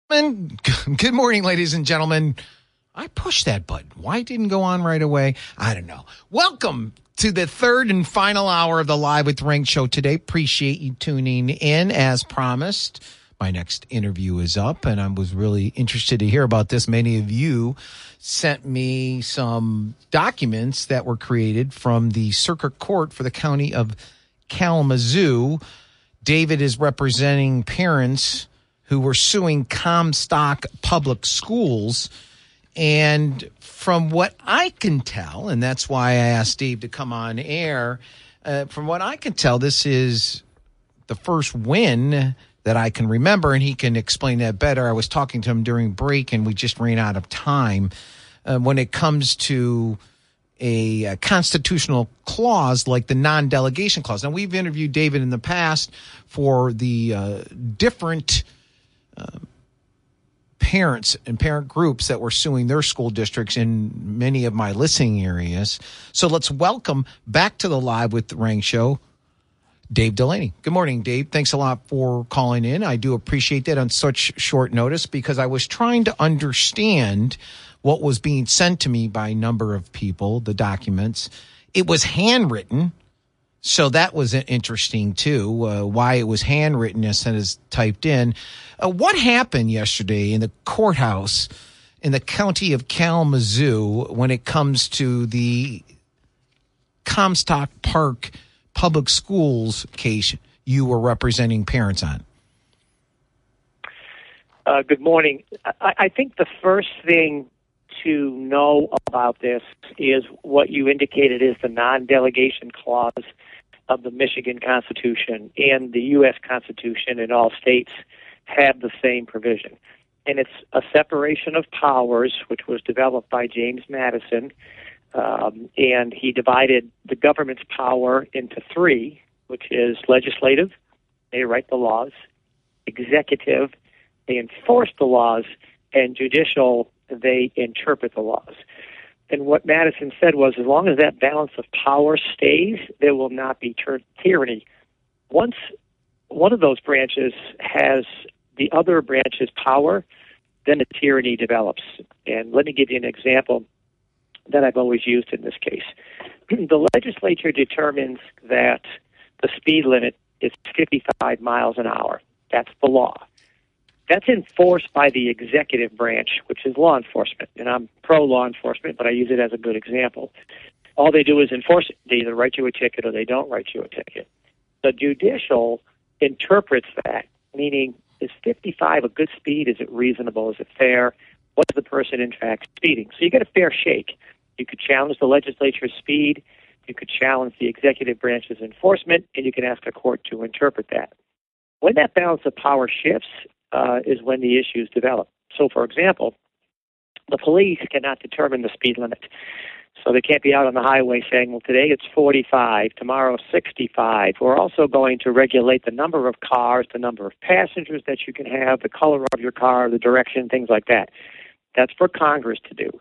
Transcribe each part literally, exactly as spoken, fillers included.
Good morning, ladies and gentlemen. I pushed that button. Why it didn't go on right away? I don't know. Welcome to the third and final hour of the Live with Rank show today. Appreciate you tuning in. As promised, my next interview is up, and I was really interested to hear about this. Many of you sent me some documents that were created from the Circuit Court for the County of Kalamazoo. David is representing parents who were suing Comstock Public Schools. And from what I can tell, and that's why I asked Dave to come on air, uh, from what I can tell, this is the first win that I can remember, and he can explain that better. I was talking to him during break, and we just ran out of time. Uh, when it comes to a, a constitutional clause like the non-delegation clause. Now, we've interviewed David in the past for the uh, different uh, parents and parent groups that were suing their school districts in many of my listening areas. So let's welcome back to the Live with the Rank show, Dave Delaney. Good morning, Dave. Thanks a lot for calling in. I do appreciate that on such short notice because I was trying to understand what was being sent to me by a number of people, the documents. It was handwritten, so that was interesting too, uh, why it was handwritten instead of typed in. Uh, what happened yesterday in the courthouse in the county of Kalamazoo when it comes to the Comstock Park Public Schools case you were representing parents on? Uh, good morning. I, I think the first thing to know about this is what you indicated is the non-delegation clause of the Michigan Constitution, and the U S Constitution and all states have the same provision. And it's a separation of powers, which was developed by James Madison, um, and he divided the government's power into three, which is legislative, they write the laws, executive, they enforce the laws, and judicial, they interpret the laws. And what Madison said was, as long as that balance of power stays, there will not be tyr- tyranny. Once one of those branches has the other branch's power, then the tyranny develops. And let me give you an example that I've always used in this case. The legislature determines that the speed limit is fifty-five miles an hour. That's the law. That's enforced by the executive branch, which is law enforcement. And I'm pro-law enforcement, but I use it as a good example. All they do is enforce it. They either write you a ticket or they don't write you a ticket. The judicial interprets that, meaning, is fifty-five a good speed? Is it reasonable? Is it fair? Was the person, in fact, speeding? So you get a fair shake. You could challenge the legislature's speed. You could challenge the executive branch's enforcement, and you can ask a court to interpret that. When that balance of power shifts, Uh, is when the issues develop. So, for example, the police cannot determine the speed limit. So they can't be out on the highway saying, well, today it's forty-five, tomorrow sixty-five. We're also going to regulate the number of cars, the number of passengers that you can have, the color of your car, the direction, things like that. That's for Congress to do.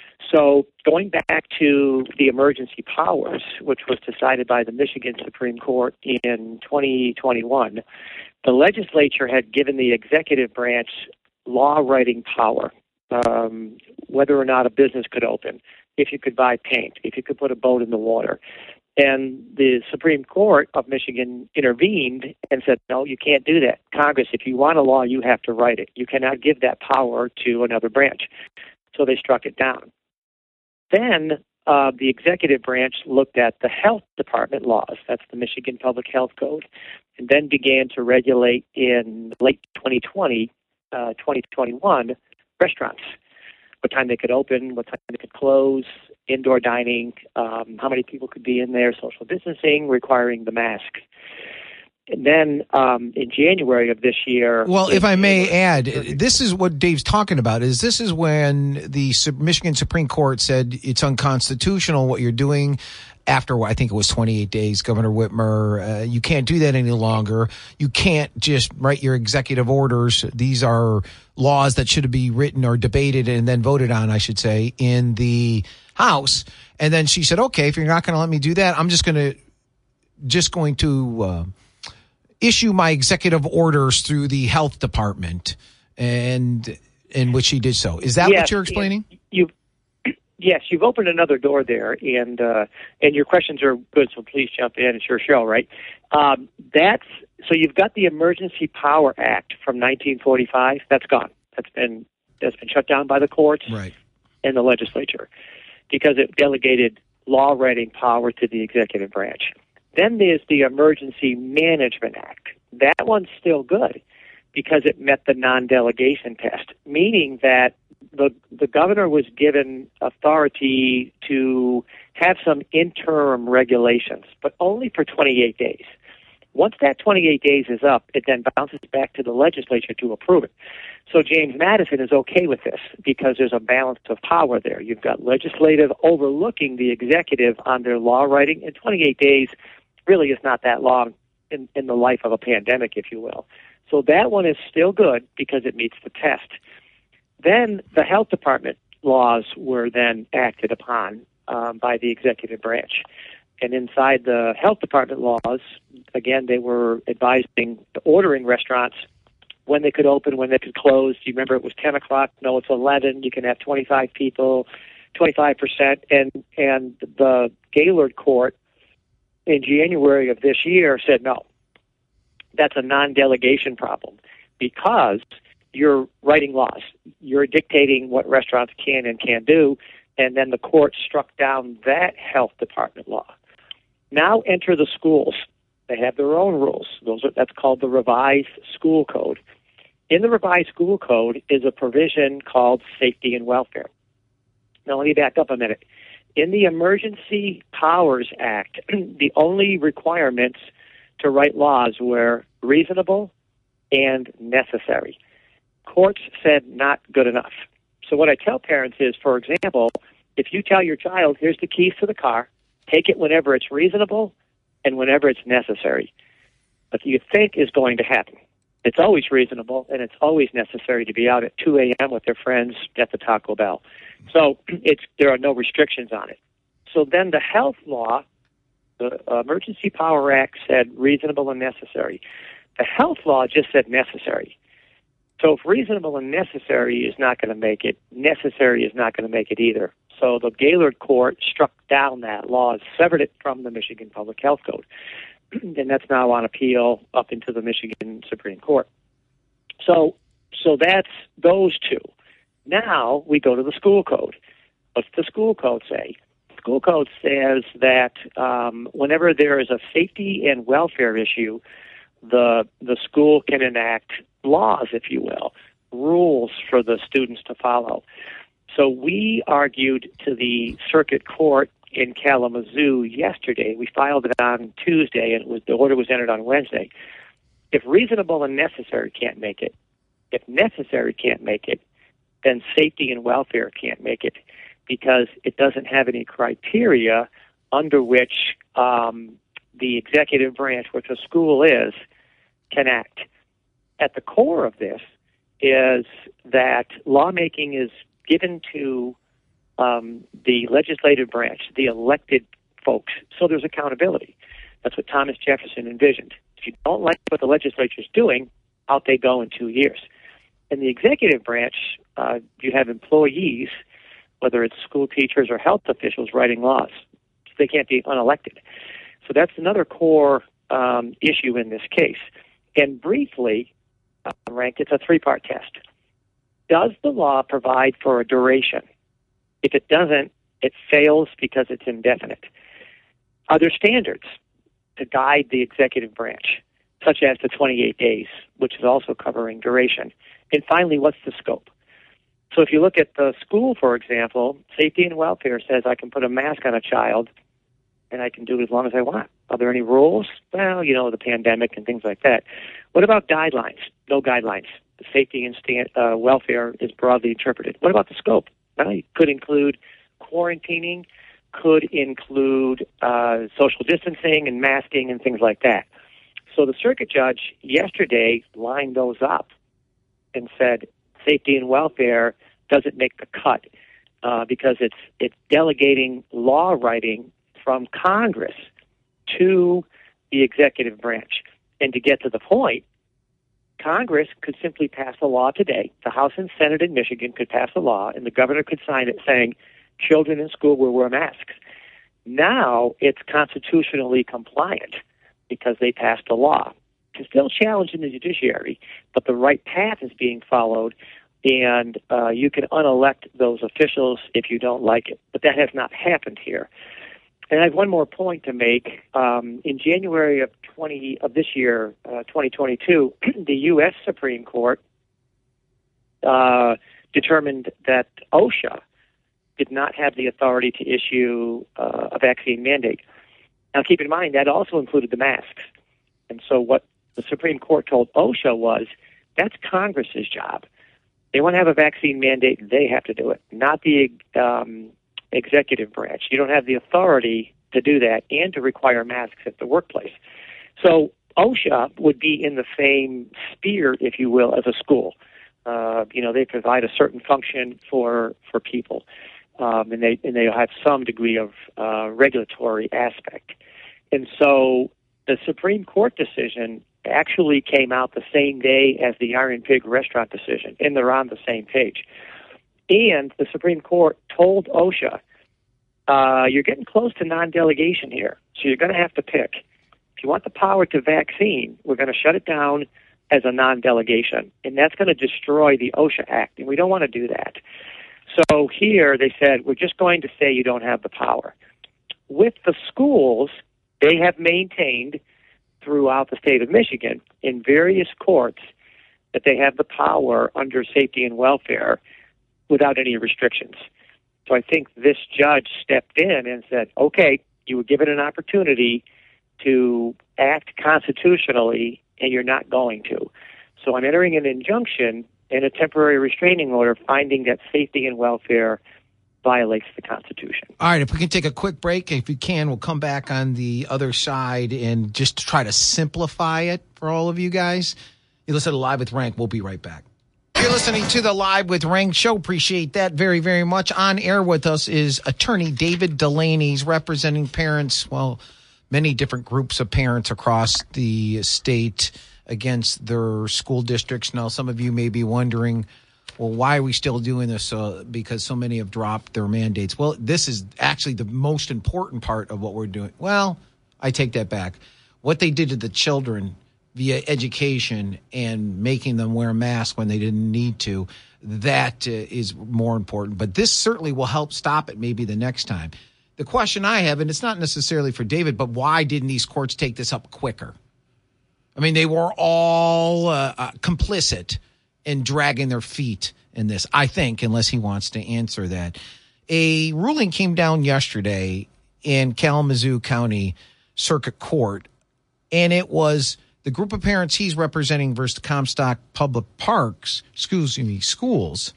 So going back to the emergency powers, which was decided by the Michigan Supreme Court in twenty twenty-one, the legislature had given the executive branch law-writing power, um, whether or not a business could open, if you could buy paint, if you could put a boat in the water. And the Supreme Court of Michigan intervened and said, no, you can't do that. Congress, if you want a law, you have to write it. You cannot give that power to another branch. So they struck it down. Then uh, the executive branch looked at the health department laws, that's the Michigan Public Health Code, and then began to regulate in late twenty twenty, uh, twenty twenty-one restaurants, what time they could open, what time they could close, indoor dining, um, how many people could be in there, social distancing, requiring the mask. And then um, in January of this year... Well, if I may add, this is what Dave's talking about, is this is when the Michigan Supreme Court said it's unconstitutional what you're doing after, I think it was twenty-eight days, Governor Whitmer. Uh, you can't do that any longer. You can't just write your executive orders. These are laws that should be written or debated and then voted on, I should say, in the House. And then she said, okay, if you're not going to let me do that, I'm just going to just going to... Uh, issue my executive orders through the health department. and in which he did so. Is that yes, what you're explaining? You, yes, you've opened another door there, and uh, and your questions are good. So please jump in. It's your show, right? Um, that's so you've got the Emergency Power Act from nineteen forty-five. That's gone. That's been that's been shut down by the courts Right. and the legislature because it delegated law writing power to the executive branch. Then there's the Emergency Management Act. That one's still good because it met the non-delegation test, meaning that the the governor was given authority to have some interim regulations, but only for twenty-eight days. Once that twenty-eight days is up, it then bounces back to the legislature to approve it. So James Madison is okay with this because there's a balance of power there. You've got legislative overlooking the executive on their law writing, and twenty-eight days really is not that long in, in the life of a pandemic, if you will. So that one is still good because it meets the test. Then the health department laws were then acted upon um, by the executive branch. And inside the health department laws, again, they were advising, ordering restaurants when they could open, when they could close. Do you remember it was ten o'clock? No, it's eleven. You can have twenty-five people, twenty-five percent. And, and the Gaylord Court in January of this year said, no, that's a non-delegation problem because you're writing laws. You're dictating what restaurants can and can't do. And then the court struck down that health department law. Now enter the schools. They have their own rules. Those are, that's called the Revised School Code. In the Revised School Code is a provision called Safety and Welfare. Now let me back up a minute. In the Emergency Powers Act, the only requirements to write laws were reasonable and necessary. Courts said not good enough. So what I tell parents is, for example, if you tell your child, here's the keys to the car, take it whenever it's reasonable and whenever it's necessary. But you think is going to happen. It's always reasonable and it's always necessary to be out at two a.m. with their friends at the Taco Bell. So it's there are no restrictions on it. So then the health law, the Emergency Power Act said reasonable and necessary. The health law just said necessary. So if reasonable and necessary is not going to make it, necessary is not going to make it either. So the Gaylord Court struck down that law and severed it from the Michigan Public Health Code. And that's now on appeal up into the Michigan Supreme Court. So so that's those two. Now we go to the school code. What's the school code say? The school code says that um, whenever there is a safety and welfare issue, the the school can enact laws, if you will, rules for the students to follow. So we argued to the circuit court in Kalamazoo yesterday. We filed it on Tuesday, and it was, the order was entered on Wednesday. If reasonable and necessary can't make it, if necessary can't make it, then safety and welfare can't make it because it doesn't have any criteria under which um, the executive branch, which a school is, can act. At the core of this is that lawmaking is given to um, the legislative branch, the elected folks, so there's accountability. That's what Thomas Jefferson envisioned. If you don't like what the legislature is doing, out they go in two years. In the executive branch, uh, you have employees, whether it's school teachers or health officials, writing laws. So they can't be unelected. So that's another core um, issue in this case. And briefly, uh, Rank, it's a three-part test. Does the law provide for a duration? If it doesn't, it fails because it's indefinite. Are there standards to guide the executive branch, such as the twenty-eight days, which is also covering duration? And finally, what's the scope? So if you look at the school, for example, safety and welfare says I can put a mask on a child and I can do it as long as I want. Are there any rules? Well, you know, the pandemic and things like that. What about guidelines? No guidelines. The safety and stand, uh, welfare is broadly interpreted. What about the scope? Well, it could include quarantining, could include uh, social distancing and masking and things like that. So the circuit judge yesterday lined those up and said safety and welfare doesn't make the cut uh, because it's it's delegating law writing from Congress to the executive branch. And to get to the point, Congress could simply pass a law today. The House and Senate in Michigan could pass a law, and the governor could sign it saying children in school will wear masks. Now it's constitutionally compliant because they passed a law. It's still challenged in the judiciary, but the right path is being followed, and uh, you can unelect those officials if you don't like it. But that has not happened here. And I have one more point to make. Um, in January of twenty of this year, uh, twenty twenty-two, the U S Supreme Court uh, determined that OSHA did not have the authority to issue uh, a vaccine mandate. Now, keep in mind that also included the masks. And so, what the Supreme Court told OSHA was that's Congress's job. They want to have a vaccine mandate; they have to do it, not the um, executive branch. You don't have the authority to do that and to require masks at the workplace. So OSHA would be in the same sphere, if you will, as a school. Uh, you know, they provide a certain function for for people, um, and they and they have some degree of uh, regulatory aspect. And so the Supreme Court decision actually came out the same day as the Iron Pig restaurant decision, and they're on the same page. And the Supreme Court told OSHA, uh, you're getting close to non-delegation here, so you're going to have to pick. If you want the power to vaccine, we're going to shut it down as a non-delegation, and that's going to destroy the OSHA Act, and we don't want to do that. So here they said, we're just going to say you don't have the power. With the schools, they have maintained throughout the state of Michigan in various courts that they have the power under safety and welfare without any restrictions. So I think this judge stepped in and said, okay, you were given an opportunity to act constitutionally, and you're not going to. So I'm entering an injunction and a temporary restraining order finding that safety and welfare violates the Constitution. All right, if we can take a quick break, if we can, we'll come back on the other side and just try to simplify it for all of you guys. You listen to Live with Rank. We'll be right back. You're listening to the Live with Rank show. Appreciate that very, very much. On air with us is attorney David Delaney. He's representing parents, well, many different groups of parents across the state against their school districts. Now, some of you may be wondering, well, why are we still doing this? Uh, because so many have dropped their mandates. Well, this is actually the most important part of what we're doing. Well, I take that back. What they did to the children via education and making them wear masks when they didn't need to, that uh, is more important. But this certainly will help stop it maybe the next time. The question I have, and it's not necessarily for David, but why didn't these courts take this up quicker? I mean, they were all uh, uh, complicit in dragging their feet in this, I think, unless he wants to answer that. A ruling came down yesterday in Kalamazoo County Circuit Court, and it was the group of parents he's representing versus Comstock Public Parks, excuse me, schools.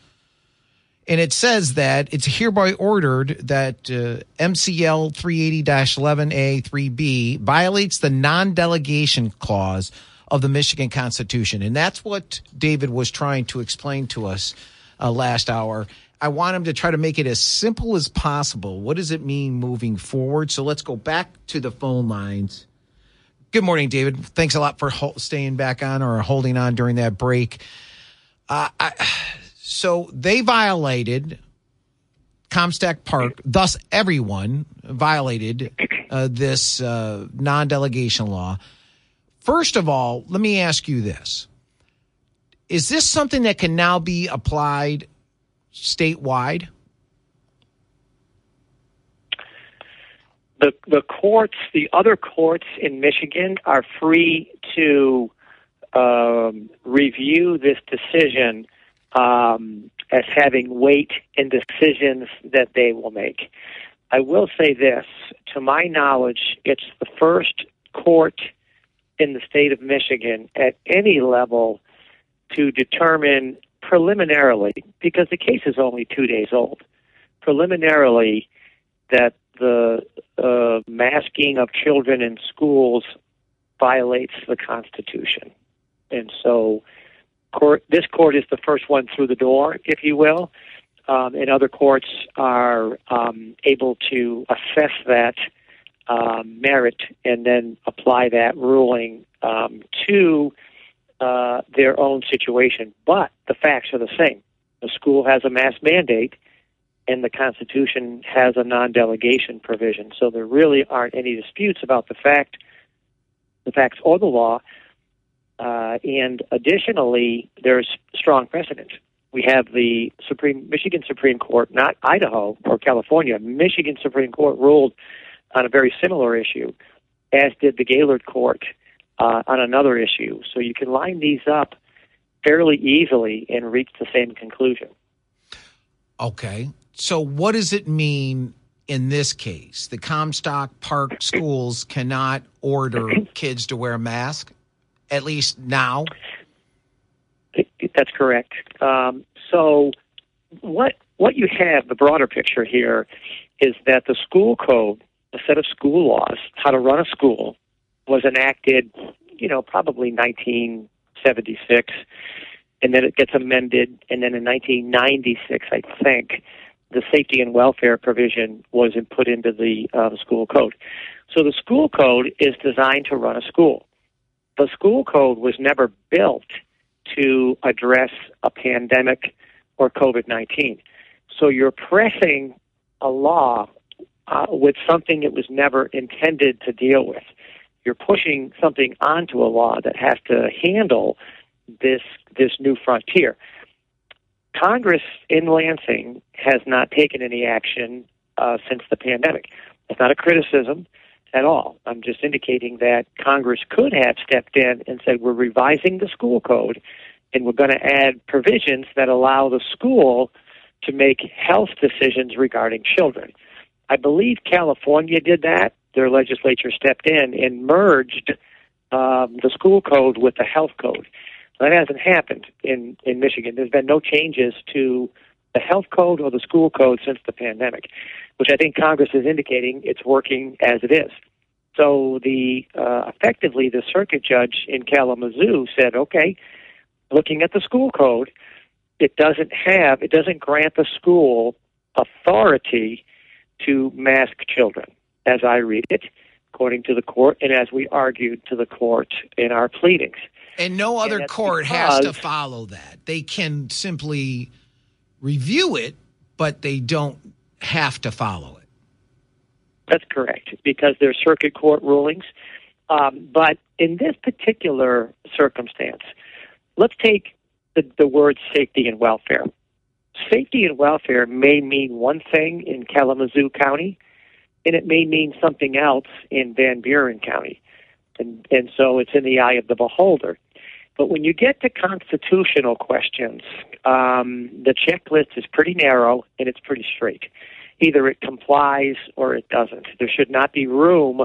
And it says that it's hereby ordered that uh, M C L three eighty dash eleven A three B violates the non-delegation clause of the Michigan Constitution. And that's what David was trying to explain to us uh, last hour. I want him to try to make it as simple as possible. What does it mean moving forward? So let's go back to the phone lines. Good morning, David. Thanks a lot for ho- staying back on or holding on during that break. Uh, I, so they violated Comstock Park, thus everyone violated uh, this uh, non-delegation law. First of all, let me ask you this. Is this something that can now be applied statewide? The the courts, the other courts in Michigan are free to um, review this decision um, as having weight in decisions that they will make. I will say this, to my knowledge, it's the first court in the state of Michigan at any level to determine preliminarily, because the case is only two days old, preliminarily that the uh, masking of children in schools violates the Constitution. And so court, this court is the first one through the door, if you will, um, and other courts are um, able to assess that um, merit and then apply that ruling um, to uh, their own situation. But the facts are the same. The school has a mask mandate, and the Constitution has a non-delegation provision. So there really aren't any disputes about the fact, the facts or the law. Uh, and additionally, there's strong precedent. We have the Supreme Michigan Supreme Court, not Idaho or California. Michigan Supreme Court ruled on a very similar issue, as did the Gaylord Court uh, on another issue. So you can line these up fairly easily and reach the same conclusion. Okay. So what does it mean in this case? The Comstock Park schools cannot order kids to wear a mask, at least now? That's correct. Um, so what what you have, the broader picture here, is that the school code, a set of school laws, how to run a school, was enacted, you know, probably nineteen seventy-six, and then it gets amended, and then in nineteen ninety-six, I think, the safety and welfare provision was put into the uh, school code. So the school code is designed to run a school. The school code was never built to address a pandemic or COVID nineteen. So you're pressing a law uh, with something it was never intended to deal with. You're pushing something onto a law that has to handle this this new frontier. Congress in Lansing has not taken any action uh, since the pandemic. It's not a criticism at all. I'm just indicating that Congress could have stepped in and said, we're revising the school code, and we're going to add provisions that allow the school to make health decisions regarding children. I believe California did that. Their legislature stepped in and merged um, the school code with the health code. That hasn't happened in, in Michigan. There's been no changes to the health code or the school code since the pandemic, which I think Congress is indicating it's working as it is. So the uh, effectively the circuit judge in Kalamazoo said, okay, looking at the school code, it doesn't have, it doesn't grant the school authority to mask children, as I read it, according to the court, and as we argued to the court in our pleadings. And no other and court has to follow that. They can simply review it, but they don't have to follow it. That's correct, because they're circuit court rulings. Um, but in this particular circumstance, let's take the, the word safety and welfare. Safety and welfare may mean one thing in Kalamazoo County, and it may mean something else in Van Buren County. And, and so it's in the eye of the beholder. But when you get to constitutional questions, um, the checklist is pretty narrow and it's pretty straight. Either it complies or it doesn't. There should not be room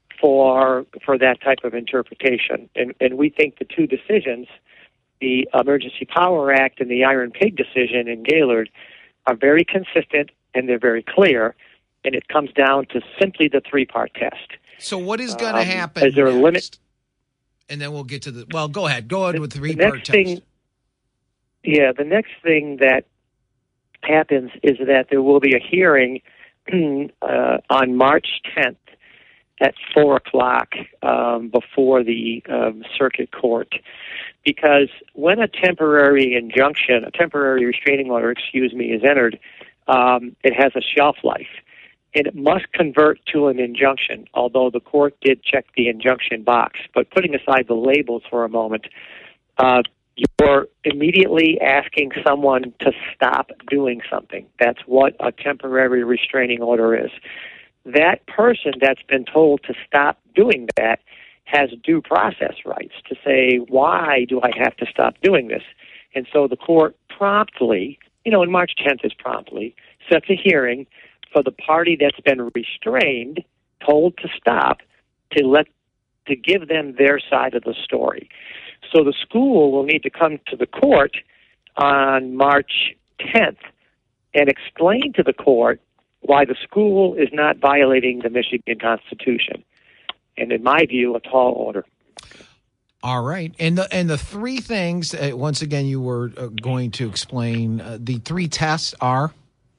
for for that type of interpretation. And, and we think the two decisions, the Emergency Power Act and the Iron Pig decision in Gaylord, are very consistent and they're very clear. And it comes down to simply the three-part test. So what is going to um, happen Is there next? a limit? And then we'll get to the, well, go ahead. Go ahead The, with the the three-part next test. thing, yeah, the next thing that happens is that there will be a hearing uh, on March tenth at four o'clock um, before the um, circuit court. Because when a temporary injunction, a temporary restraining order, excuse me, is entered, um, it has a shelf life. And it must convert to an injunction, although the court did check the injunction box. But putting aside the labels for a moment, uh, you're immediately asking someone to stop doing something. That's what a temporary restraining order is. That person that's been told to stop doing that has due process rights to say, why do I have to stop doing this? And so the court promptly, you know, and March tenth is promptly, sets a hearing for the party that's been restrained, told to stop, to let to give them their side of the story. So the school will need to come to the court on March tenth and explain to the court why the school is not violating the Michigan Constitution. And in my view, a tall order. All right. And the and the three things, uh, once again, you were uh, going to explain, uh, the three tests are?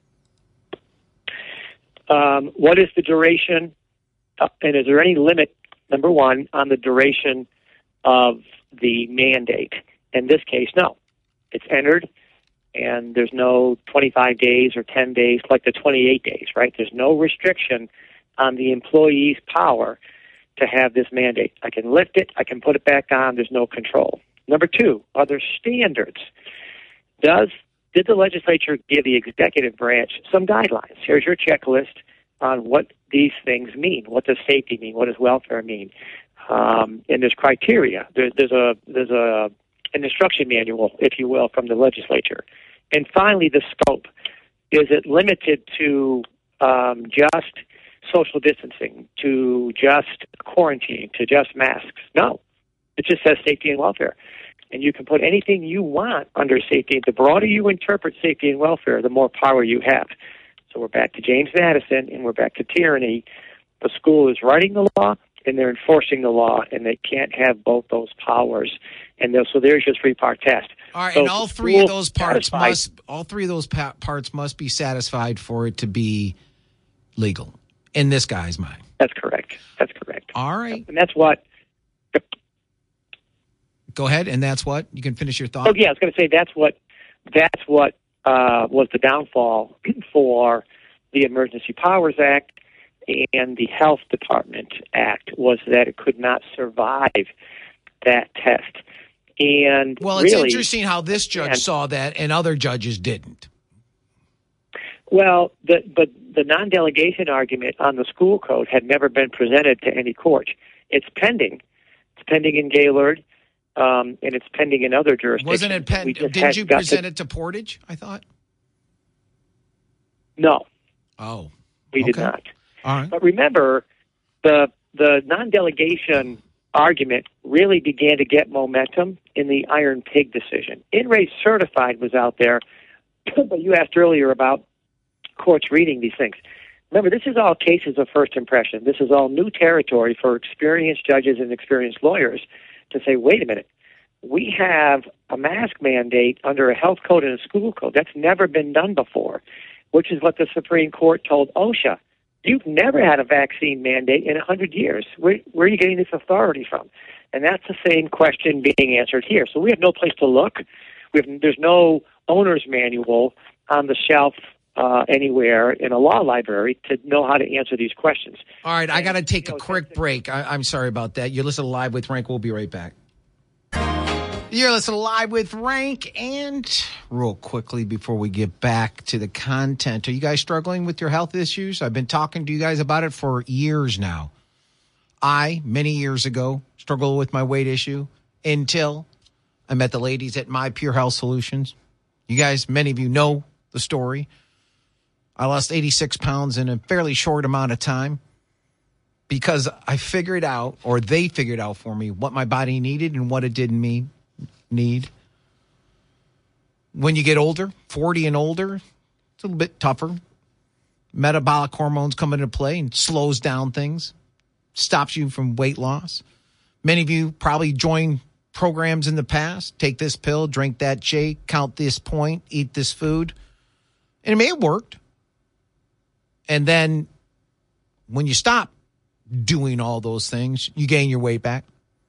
Um, what is the duration, uh, and is there any limit, number one, on the duration of the mandate. In this case, no. It's entered, and there's no twenty-five days or ten days, like the twenty-eight days, right? There's no restriction on the employee's power to have this mandate. I can lift it, I can put it back on, there's no control. Number two, are there standards? Does Did the legislature give the executive branch some guidelines? Here's your checklist on what these things mean. What does safety mean? What does welfare mean? Um, and there's criteria. There, there's a there's a an instruction manual, if you will, from the legislature. And finally, the scope. Is it limited to um, just social distancing, to just quarantine, to just masks? No. It just says safety and welfare. And you can put anything you want under safety. The broader you interpret safety and welfare, the more power you have. So we're back to James Madison, and we're back to tyranny. The school is writing the law, and they're enforcing the law, and they can't have both those powers. And so there's your three-part test. All right, so and all three of those parts satisfied. must all three of those pa- parts must be satisfied for it to be legal in this guy's mind. That's correct. That's correct. All right, and that's what. Go ahead, and that's what you can finish your thought. Oh yeah, I was going to say that's what that's what uh, was the downfall for the Emergency Powers Act and the Health Department Act, was that it could not survive that test. And well, it's really, interesting how this judge and, saw that and other judges didn't. Well, the, but the non-delegation argument on the school code had never been presented to any court. It's pending. It's pending in Gaylord. Um, and it's pending in other jurisdictions. Wasn't it pending? Didn't you present to, it to Portage, I thought? No. Oh. We okay. did not. All right. But remember, the the non-delegation argument really began to get momentum in the Iron Pig decision. In re Certified was out there, but you asked earlier about courts reading these things. Remember, this is all cases of first impression. This is all new territory for experienced judges and experienced lawyers to say, wait a minute, we have a mask mandate under a health code and a school code. That's never been done before, which is what the Supreme Court told OSHA. You've never had a vaccine mandate in one hundred years. Where, where are you getting this authority from? And that's the same question being answered here. So we have no place to look. We have, there's no owner's manual on the shelf Uh, anywhere in a law library to know how to answer these questions. All right, I got to take you know, a quick break. I, I'm sorry about that. You're listening to Live with Rank. We'll be right back. You're listening to Live with Rank, and real quickly before we get back to the content, are you guys struggling with your health issues? I've been talking to you guys about it for years now. I, many years ago, struggled with my weight issue until I met the ladies at My Pure Health Solutions. You guys, many of you know the story. I lost eighty-six pounds in a fairly short amount of time because I figured out, or they figured out for me, what my body needed and what it didn't mean, need. When you get older, forty and older, it's a little bit tougher. Metabolic hormones come into play and slows down things, stops you from weight loss. Many of you probably joined programs in the past. Take this pill, drink that shake, count this point, eat this food. And it may have worked. And then when you stop doing all those things, you gain your weight back.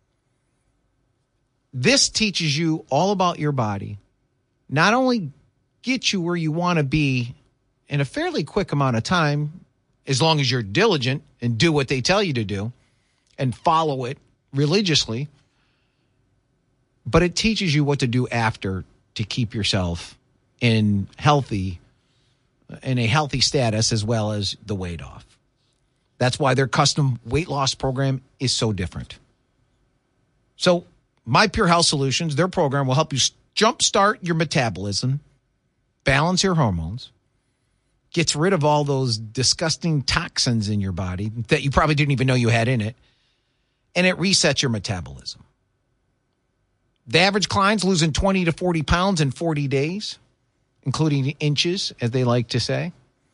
This teaches you all about your body. Not only get you where you want to be in a fairly quick amount of time, as long as you're diligent and do what they tell you to do and follow it religiously, but it teaches you what to do after to keep yourself in healthy in a healthy status as well as the weight off. That's why their custom weight loss program is so different. So My Pure Health Solutions, their program will help you jumpstart your metabolism, balance your hormones, gets rid of all those disgusting toxins in your body that you probably didn't even know you had in it, and it resets your metabolism. The average client's losing twenty to forty pounds in forty days. Including inches, as they like to say.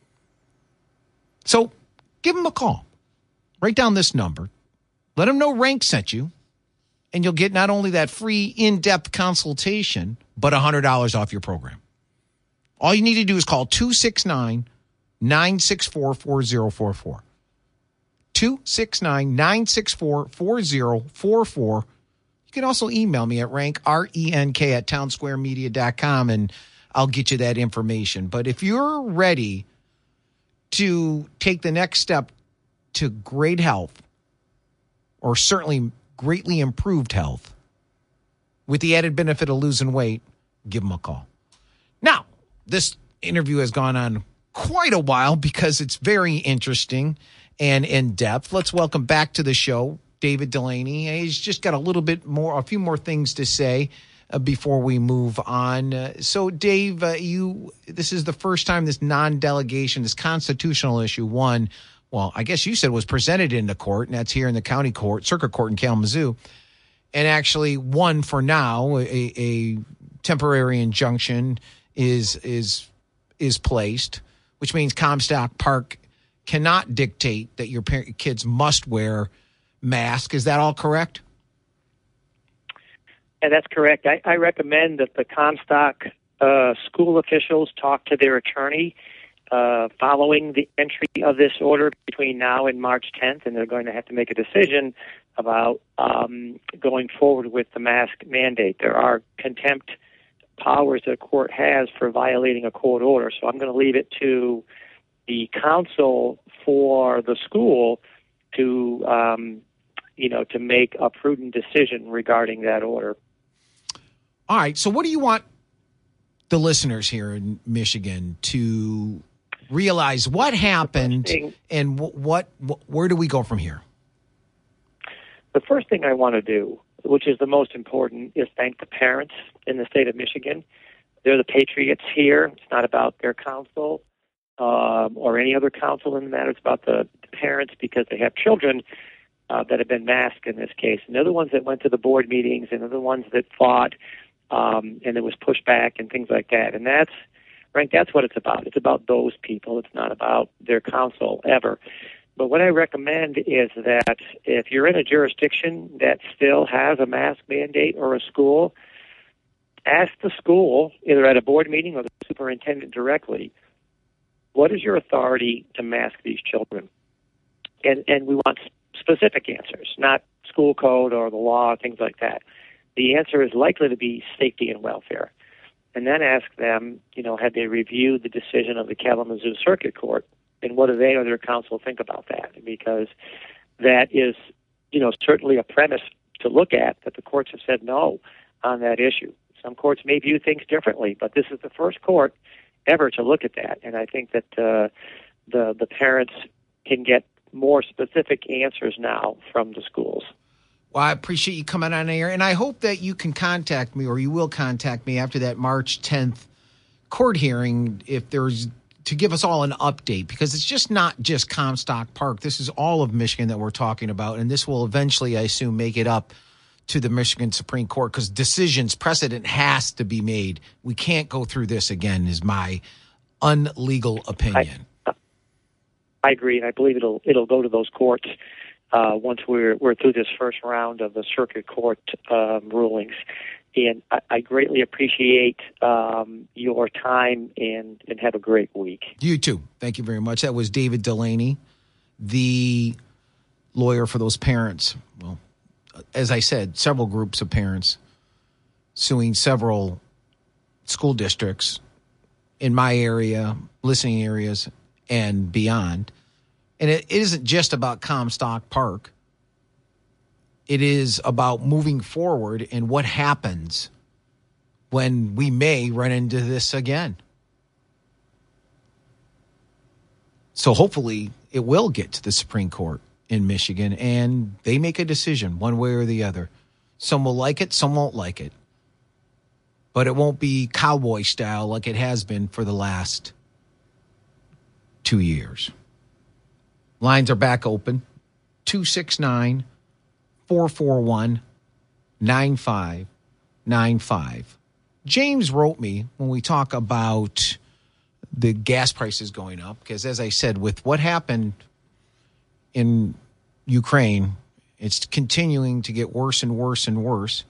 So give them a call. Write down this number. Let them know Rank sent you. And you'll get not only that free in-depth consultation, but one hundred dollars off your program. All you need to do is call two six nine, nine six four, four zero four four. two six nine, nine six four, four zero four four. You can also email me at rank, R E N K, at townsquaremedia dot com, and I'll get you that information. But if you're ready to take the next step to great health, or certainly greatly improved health, with the added benefit of losing weight, give them a call. Now, this interview has gone on quite a while because it's very interesting and in depth. Let's welcome back to the show David Delaney. He's just got a little bit more, a few more things to say uh, before we move on. Uh, so, Dave, uh, you, this is the first time this non-delegation, this constitutional issue, one, well, I guess you said was presented in the court, and that's here in the county court, circuit court in Kalamazoo, and actually won for now. A, a temporary injunction is is is placed, which means Comstock Park cannot dictate that your parent, kids must wear masks. Is that all correct? Yeah, that's correct. I, I recommend that the Comstock uh, school officials talk to their attorney uh, following the entry of this order between now and March tenth, and they're going to have to make a decision about um, going forward with the mask mandate. There are contempt powers that a court has for violating a court order, so I'm going to leave it to the counsel for the school to, um, you know, to make a prudent decision regarding that order. All right. So what do you want the listeners here in Michigan to realize? What happened and what, what, where do we go from here? The first thing I want to do, which is the most important, is thank the parents in the state of Michigan. They're the patriots here. It's not about their counsel um, or any other counsel in the matter. It's about the parents because they have children uh, that have been masked in this case. And they're the ones that went to the board meetings, and they're the ones that fought, um, and there was pushback and things like that. And that's, Frank, that's what it's about. It's about those people. It's not about their counsel ever. But what I recommend is that if you're in a jurisdiction that still has a mask mandate or a school, ask the school, either at a board meeting or the superintendent directly, what is your authority to mask these children? And and we want specific answers, not school code or the law, things like that. The answer is likely to be safety and welfare. And then ask them, you know, have they reviewed the decision of the Kalamazoo Circuit Court? And what do they or their counsel think about that? Because that is, you know, certainly a premise to look at, that the courts have said no on that issue. Some courts may view things differently, but this is the first court ever to look at that. And I think that uh, the the parents can get more specific answers now from the schools. Well, I appreciate you coming on air, and I hope that you can contact me, or you will contact me after that March tenth court hearing if there's to give us all an update, because it's just not just Comstock Park. This is all of Michigan that we're talking about, and this will eventually, I assume, make it up to the Michigan Supreme Court, because decisions, precedent has to be made. We can't go through this again, is my unlegal opinion. I, I agree, and I believe it'll it'll go to those courts uh, once we're we're through this first round of the circuit court um, rulings. And I, I greatly appreciate um, your time, and, and have a great week. You too. Thank you very much. That was David Delaney, the lawyer for those parents. Well, as I said, several groups of parents suing several school districts in my area, listening areas, and beyond. And it isn't just about Comstock Park. It is about moving forward and what happens when we may run into this again. So hopefully it will get to the Supreme Court in Michigan, and they make a decision one way or the other. Some will like it, some won't like it. But it won't be cowboy style like it has been for the last two years. Lines are back open. two six nine, four four one, nine five nine five. James wrote me when we talk about the gas prices going up, because as I said, with what happened in Ukraine, it's continuing to get worse and worse and worse.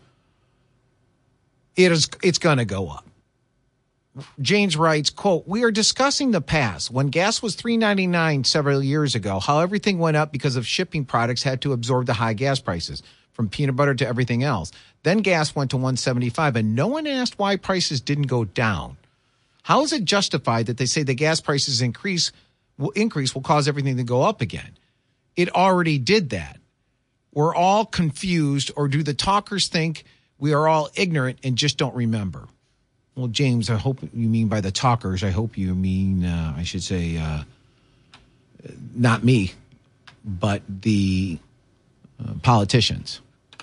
It is, it's going to go up. James writes, quote, "We are discussing the past. When gas was three ninety-nine several years ago, how everything went up because of shipping products had to absorb the high gas prices, from peanut butter to everything else. Then gas went to one seventy-five, and no one asked why prices didn't go down. How is it justified that they say the gas prices increase will increase will cause everything to go up again? It already did that. We're all confused, or do the talkers think we are all ignorant and just don't remember? Well, James, I hope you mean by the talkers, I hope you mean, uh, I should say, uh, not me, but the uh, politicians.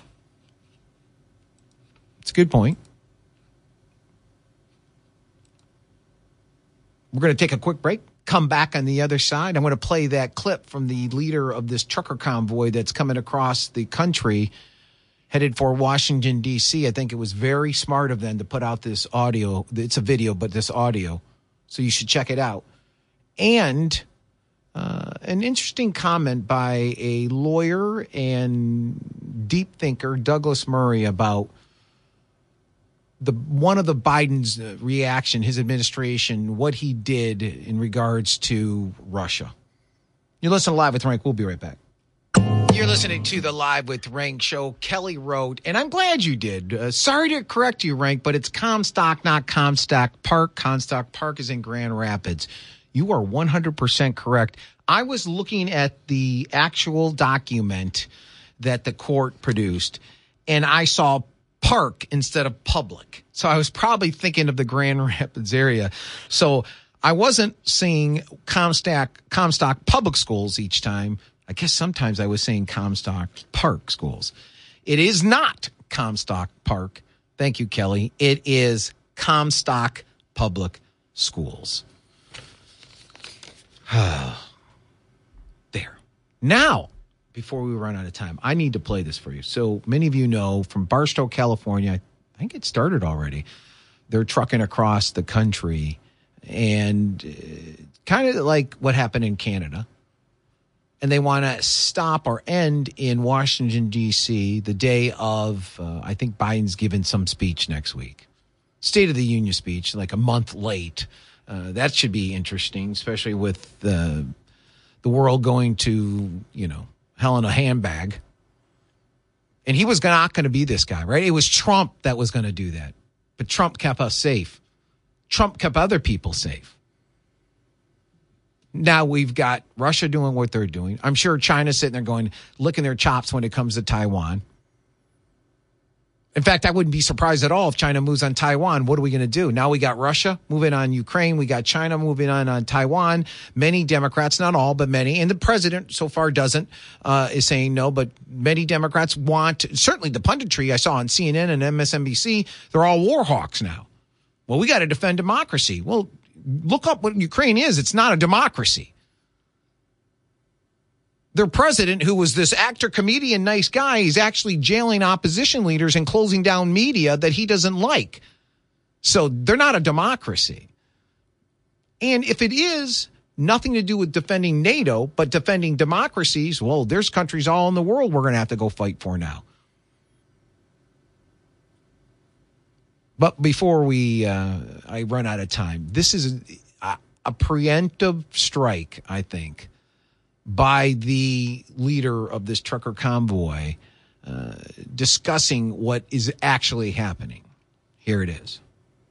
It's a good point. We're going to take a quick break, come back on the other side. I'm going to play that clip from the leader of this trucker convoy that's coming across the country, headed for Washington, D C. I think it was very smart of them to put out this audio. It's a video, but this audio. So you should check it out. And uh, an interesting comment by a lawyer and deep thinker, Douglas Murray, about the one of the Biden's reaction, his administration, what he did in regards to Russia. You listen to Live with Rank. We'll be right back. You're listening to the Live with Rank show. Kelly wrote, and I'm glad you did. Uh, sorry to correct you, Rank, but it's Comstock, not Comstock Park. Comstock Park is in Grand Rapids. You are one hundred percent correct. I was looking at the actual document that the court produced, and I saw park instead of public. So I was probably thinking of the Grand Rapids area. So I wasn't seeing Comstock, Comstock Public Schools each time. I guess sometimes I was saying Comstock Park Schools. It is not Comstock Park. Thank you, Kelly. It is Comstock Public Schools. There. Now, before we run out of time, I need to play this for you. So many of you know from Barstow, California, I think it started already. They're trucking across the country, and uh, kind of like what happened in Canada. And they want to stop or end in Washington, D C the day of, uh, I think Biden's giving some speech next week. State of the Union speech, like a month late. Uh, that should be interesting, especially with the, the world going to, you know, hell in a handbag. And he was not going to be this guy, right? It was Trump that was going to do that. But Trump kept us safe. Trump kept other people safe. Now we've got Russia doing what they're doing. I'm sure China's sitting there going, licking their chops when it comes to Taiwan. In fact, I wouldn't be surprised at all if China moves on Taiwan. What are we going to do? Now we got Russia moving on Ukraine. We got China moving on on Taiwan. Many Democrats, not all, but many, and the president so far doesn't, uh, is saying no, but many Democrats want, certainly the punditry I saw on C N N and M S N B C, they're all war hawks now. Well, we got to defend democracy. Well, look up what Ukraine is. It's not a democracy. Their president, who was this actor, comedian, nice guy, is actually jailing opposition leaders and closing down media that he doesn't like. So they're not a democracy. And if it is nothing to do with defending NATO, but defending democracies, well, there's countries all in the world we're going to have to go fight for now. But before we, uh, I run out of time, this is a, a preemptive strike, I think, by the leader of this trucker convoy, uh, discussing what is actually happening. Here it is.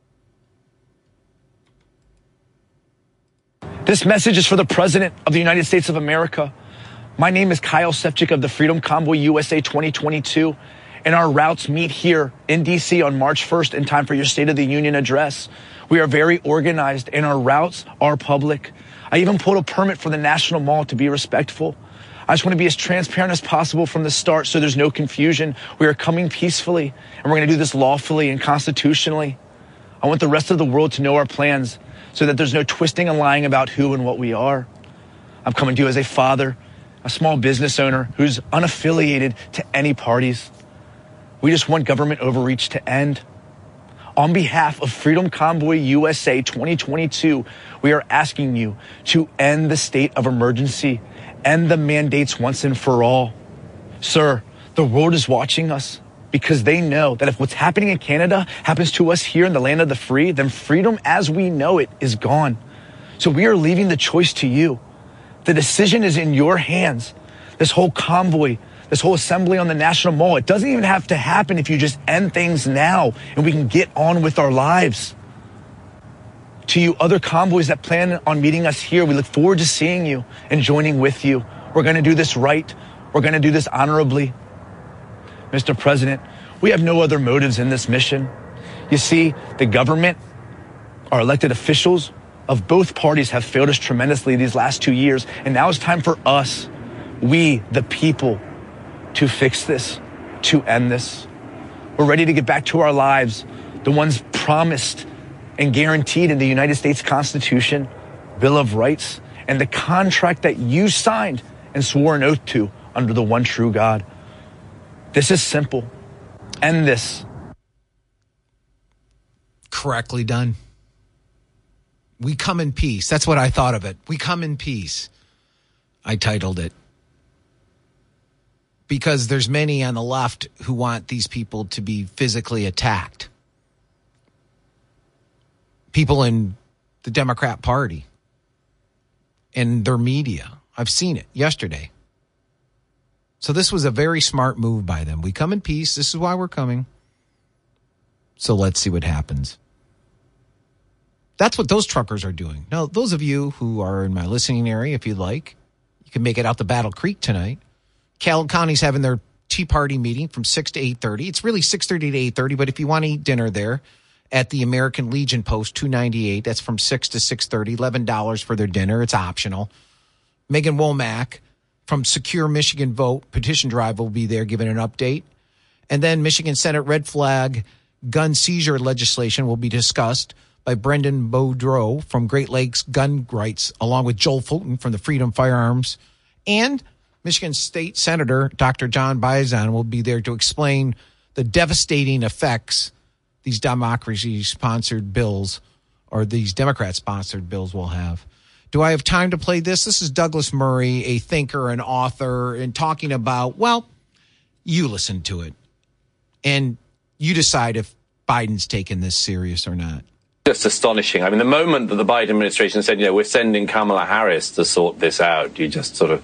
This message is for the President of the United States of America. My name is Kyle Sefcik of the Freedom Convoy U S A twenty twenty-two, and our routes meet here in D C on March first in time for your State of the Union address. We are very organized, and our routes are public. I even pulled a permit for the National Mall to be respectful. I just want to be as transparent as possible from the start so there's no confusion. We are coming peacefully, and we're going to do this lawfully and constitutionally. I want the rest of the world to know our plans so that there's no twisting and lying about who and what we are. I'm coming to you as a father, a small business owner who's unaffiliated to any parties. We just want government overreach to end. On behalf of Freedom Convoy U S A twenty twenty-two, we are asking you to end the state of emergency, end the mandates once and for all. Sir, the world is watching us because they know that if what's happening in Canada happens to us here in the land of the free, then freedom as we know it is gone. So we are leaving the choice to you. The decision is in your hands. This whole convoy, this whole assembly on the National Mall. It doesn't even have to happen if you just end things now and we can get on with our lives. To you other convoys that plan on meeting us here, we look forward to seeing you and joining with you. We're going to do this right. We're going to do this honorably. Mister President, we have no other motives in this mission. You see, the government, our elected officials of both parties have failed us tremendously these last two years. And now it's time for us, we, the people, to fix this, to end this. We're ready to get back to our lives, the ones promised and guaranteed in the United States Constitution, Bill of Rights, and the contract that you signed and swore an oath to under the one true God. This is simple. End this. Correctly done. We come in peace. That's what I thought of it. We come in peace. I titled it. Because there's many on the left who want these people to be physically attacked. People in the Democrat Party and their media. I've seen it yesterday. So this was a very smart move by them. We come in peace. This is why we're coming. So let's see what happens. That's what those truckers are doing. Now, those of you who are in my listening area, if you'd like, you can make it out to Battle Creek tonight. Calhoun County's having their Tea Party meeting from six to eight thirty. It's really six thirty to eight thirty, but if you want to eat dinner there at the American Legion Post two ninety-eight, that's from six to six thirty, eleven dollars for their dinner. It's optional. Megan Womack from Secure Michigan Vote Petition Drive will be there giving an update. And then Michigan Senate red flag gun seizure legislation will be discussed by Brendan Boudreau from Great Lakes Gun Rights, along with Joel Fulton from the Freedom Firearms. And Michigan State Senator Doctor John Bison will be there to explain the devastating effects these democracy-sponsored bills or these Democrat-sponsored bills will have. Do I have time to play this? This is Douglas Murray, a thinker and author, and talking about, well, you listen to it, and you decide if Biden's taking this serious or not. Just astonishing. I mean, the moment that the Biden administration said, you know, we're sending Kamala Harris to sort this out, you just sort of,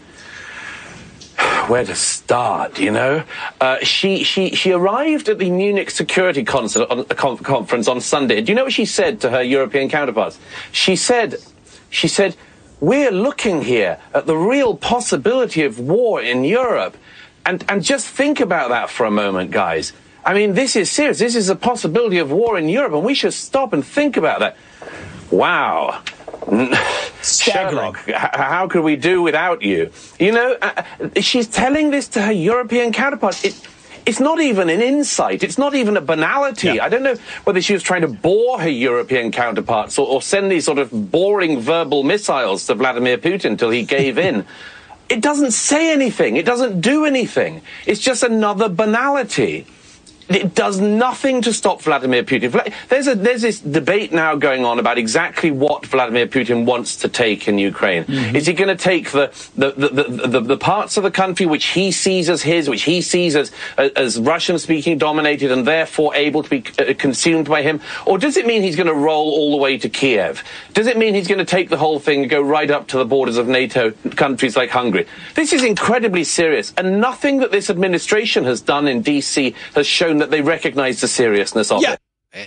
where to start, you know? Uh, she she she arrived at the Munich Security Concert on, uh, Conference on Sunday. Do you know what she said to her European counterparts? She said, she said, we're looking here at the real possibility of war in Europe. And, and just think about that for a moment, guys. I mean, this is serious. This is a possibility of war in Europe, and we should stop and think about that. Wow. Sherlock, how could we do without you? You know, uh, she's telling this to her European counterparts. It, it's not even an insight. It's not even a banality. Yeah. I don't know whether she was trying to bore her European counterparts or, or send these sort of boring verbal missiles to Vladimir Putin till he gave in. It doesn't say anything. It doesn't do anything. It's just another banality. It does nothing to stop Vladimir Putin. There's a there's this debate now going on about exactly what Vladimir Putin wants to take in Ukraine. Mm-hmm. Is he going to take the the, the, the, the the parts of the country which he sees as his, which he sees as as Russian-speaking dominated and therefore able to be consumed by him? Or does it mean he's going to roll all the way to Kiev? Does it mean he's going to take the whole thing and go right up to the borders of NATO countries like Hungary? This is incredibly serious, and nothing that this administration has done in D C has shown that they recognize the seriousness of yeah. it.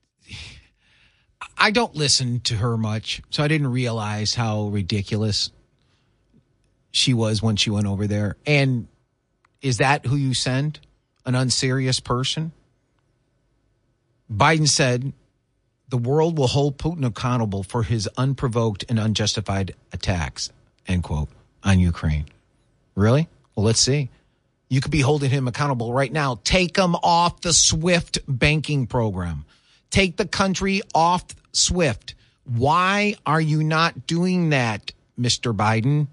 I don't listen to her much, so I didn't realize how ridiculous she was when she went over there. And is that who you send? An unserious person? Biden said the world will hold Putin accountable for his unprovoked and unjustified attacks, end quote, on Ukraine. Really? Well, let's see. You could be holding him accountable right now. Take him off the SWIFT banking program. Take the country off SWIFT. Why are you not doing that, Mister Biden?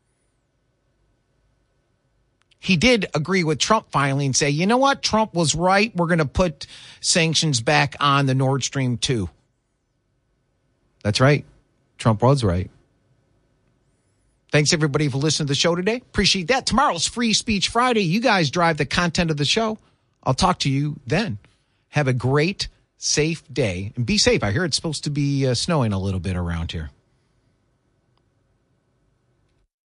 He did agree with Trump finally and say, you know what? Trump was right. We're going to put sanctions back on the Nord Stream two. That's right. Trump was right. Thanks, everybody, for listening to the show today. Appreciate that. Tomorrow's Free Speech Friday. You guys drive the content of the show. I'll talk to you then. Have a great, safe day. And be safe. I hear it's supposed to be uh, snowing a little bit around here.